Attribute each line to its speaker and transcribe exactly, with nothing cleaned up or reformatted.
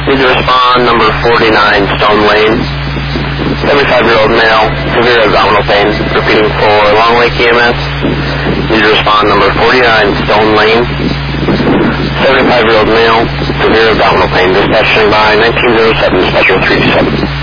Speaker 1: Need to respond, number forty-nine, Stone Lane. seventy-five-year-old male, severe abdominal pain, repeating for Long Lake E M S. Need to respond, number forty-nine, Stone Lane. seventy-five-year-old male, severe abdominal pain, dispatching by nineteen oh seven, dispatcher three two seven.